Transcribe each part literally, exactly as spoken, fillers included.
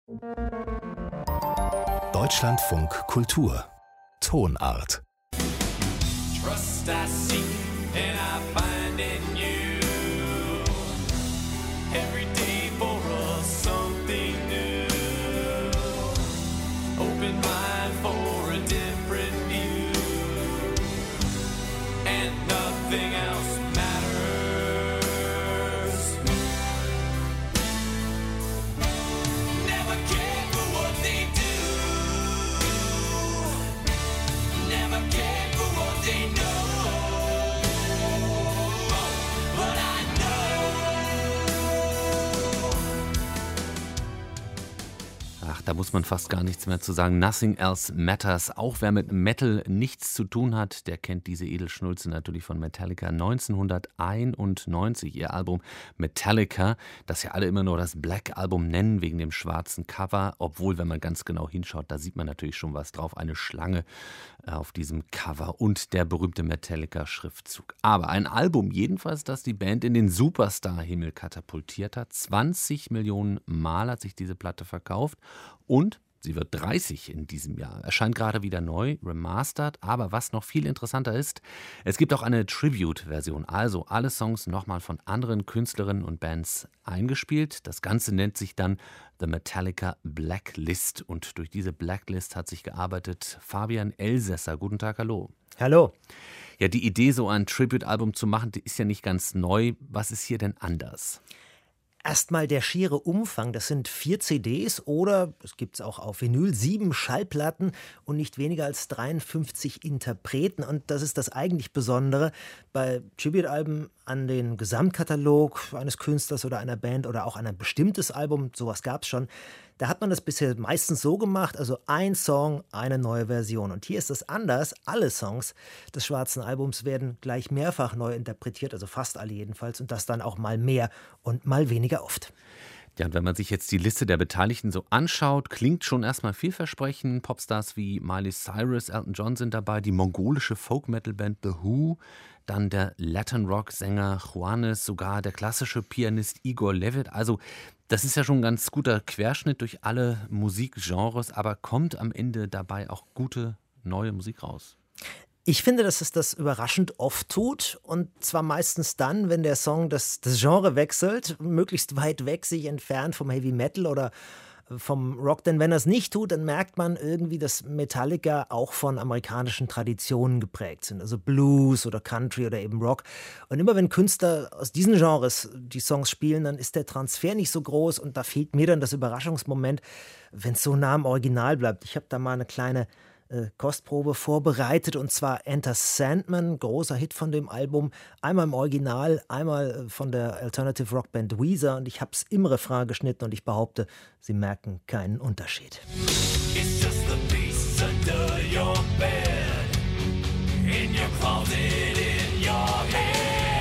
Deutschlandfunk Kultur Tonart. Trust I see and I find in you. Every day for us something new. Open mind for a different view. And nothing else matters. Never care for what they do. Never care for what they know. But I Ach, da muss man fast gar nichts mehr zu sagen. Nothing else matters. Auch wer mit Metal nichts zu tun hat, der kennt diese Edelschnulze natürlich von Metallica. neunzehnhunderteinundneunzig, ihr Album Metallica, das ja alle immer nur das Black Album nennen, wegen dem schwarzen Cover. Obwohl, wenn man ganz genau hinschaut, da sieht man natürlich schon was drauf. Eine Schlange auf diesem Cover und der berühmte Metallica-Schriftzug. Aber ein Album jedenfalls, das die Band in den Superstar-Himmel katapultiert hat. zwanzig Millionen Mal hat sich diese Platte verkauft. Und sie wird dreißig in diesem Jahr. Erscheint gerade wieder neu, remastered. Aber was noch viel interessanter ist, es gibt auch eine Tribute-Version. Also alle Songs nochmal von anderen Künstlerinnen und Bands eingespielt. Das Ganze nennt sich dann The Metallica Blacklist. Und durch diese Blacklist hat sich gearbeitet Fabian Elsässer. Guten Tag, hallo. Hallo. Ja, die Idee, so ein Tribute-Album zu machen, die ist ja nicht ganz neu. Was ist hier denn anders? Erstmal der schiere Umfang, das sind vier C Ds oder, es gibt es auch auf Vinyl, sieben Schallplatten und nicht weniger als dreiundfünfzig Interpreten. Und das ist das eigentlich Besondere bei Tribute-Alben an den Gesamtkatalog eines Künstlers oder einer Band oder auch an ein bestimmtes Album, sowas gab es schon. Da hat man das bisher meistens so gemacht, also ein Song, eine neue Version. Und hier ist es anders. Alle Songs des schwarzen Albums werden gleich mehrfach neu interpretiert, also fast alle jedenfalls, und das dann auch mal mehr und mal weniger oft. Ja, und wenn man sich jetzt die Liste der Beteiligten so anschaut, klingt schon erstmal vielversprechend. Popstars wie Miley Cyrus, Elton John sind dabei, die mongolische Folk-Metal-Band The Who, dann der Latin-Rock-Sänger Juanes, sogar der klassische Pianist Igor Levit. Also das ist ja schon ein ganz guter Querschnitt durch alle Musikgenres, aber kommt am Ende dabei auch gute neue Musik raus? Ich finde, dass es das überraschend oft tut, und zwar meistens dann, wenn der Song das, das Genre wechselt, möglichst weit weg sich entfernt vom Heavy Metal oder vom Rock. Denn wenn er es nicht tut, dann merkt man irgendwie, dass Metallica auch von amerikanischen Traditionen geprägt sind, also Blues oder Country oder eben Rock. Und immer wenn Künstler aus diesen Genres die Songs spielen, dann ist der Transfer nicht so groß, und da fehlt mir dann das Überraschungsmoment, wenn es so nah am Original bleibt. Ich habe da mal eine kleine Äh, Kostprobe vorbereitet, und zwar Enter Sandman, großer Hit von dem Album, einmal im Original, einmal äh, von der Alternative Rock Band Weezer, und ich habe es im Refrain geschnitten und ich behaupte, Sie merken keinen Unterschied. It's just the beasts under your bed, in your closet, in your head.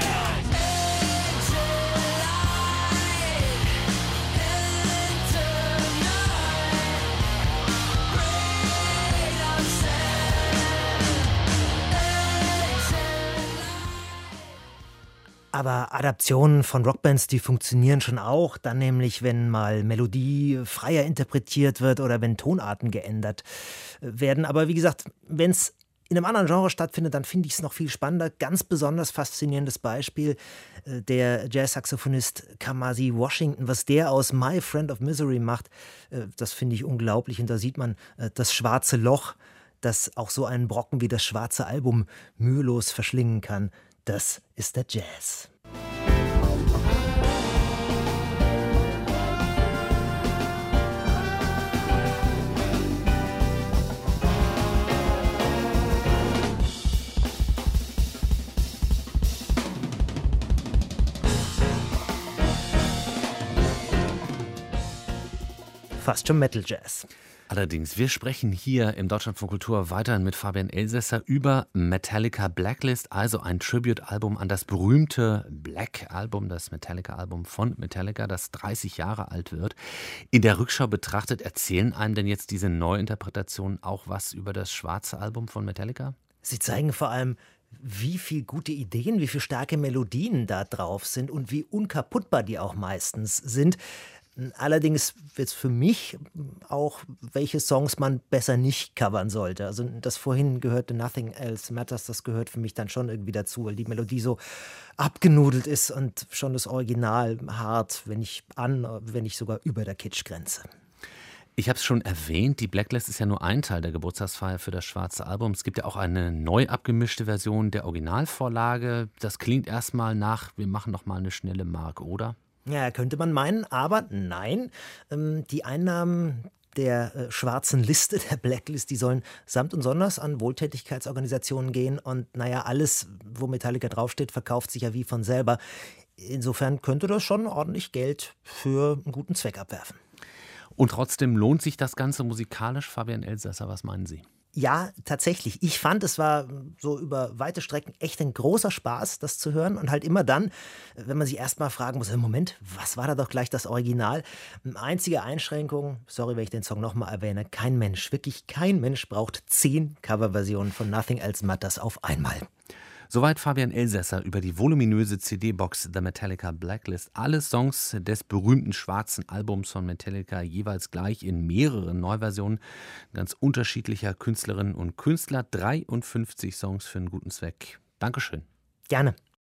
Aber Adaptionen von Rockbands, die funktionieren schon auch, dann nämlich, wenn mal Melodie freier interpretiert wird oder wenn Tonarten geändert werden. Aber wie gesagt, wenn es in einem anderen Genre stattfindet, dann finde ich es noch viel spannender. Ganz besonders faszinierendes Beispiel, äh, der Jazz-Saxophonist Kamasi Washington, was der aus My Friend of Misery macht, äh, das finde ich unglaublich. Und da sieht man äh, das schwarze Loch, das auch so einen Brocken wie das schwarze Album mühelos verschlingen kann. Das ist der Jazz. Fast schon Metal Jazz. Allerdings, wir sprechen hier im Deutschlandfunk Kultur weiterhin mit Fabian Elsässer über Metallica Blacklist, also ein Tribute-Album an das berühmte Black-Album, das Metallica-Album von Metallica, das dreißig Jahre alt wird. In der Rückschau betrachtet, erzählen einem denn jetzt diese Neuinterpretationen auch was über das schwarze Album von Metallica? Sie zeigen vor allem, wie viele gute Ideen, wie viele starke Melodien da drauf sind und wie unkaputtbar die auch meistens sind. Allerdings wird es für mich auch, welche Songs man besser nicht covern sollte. Also das vorhin gehörte Nothing Else Matters, das gehört für mich dann schon irgendwie dazu, weil die Melodie so abgenudelt ist und schon das Original hart, wenn nicht an, wenn nicht sogar über der Kitschgrenze. Ich habe es schon erwähnt, die Blacklist ist ja nur ein Teil der Geburtstagsfeier für das Schwarze Album. Es gibt ja auch eine neu abgemischte Version der Originalvorlage. Das klingt erstmal nach, wir machen noch mal eine schnelle Mark, oder? Ja, könnte man meinen, aber nein. Ähm, die Einnahmen der äh, schwarzen Liste, der Blacklist, die sollen samt und sonders an Wohltätigkeitsorganisationen gehen. Und naja, alles, wo Metallica draufsteht, verkauft sich ja wie von selber. Insofern könnte das schon ordentlich Geld für einen guten Zweck abwerfen. Und trotzdem lohnt sich das Ganze musikalisch, Fabian Elsässer, was meinen Sie? Ja, tatsächlich. Ich fand, es war so über weite Strecken echt ein großer Spaß, das zu hören. Und halt immer dann, wenn man sich erst mal fragen muss, Moment, was war da doch gleich das Original? Einzige Einschränkung, sorry, wenn ich den Song nochmal erwähne, kein Mensch, wirklich kein Mensch braucht zehn Coverversionen von Nothing Else Matters auf einmal. Soweit Fabian Elsässer über die voluminöse C D-Box The Metallica Blacklist. Alle Songs des berühmten schwarzen Albums von Metallica jeweils gleich in mehreren Neuversionen ganz unterschiedlicher Künstlerinnen und Künstler. dreiundfünfzig Songs für einen guten Zweck. Dankeschön. Gerne.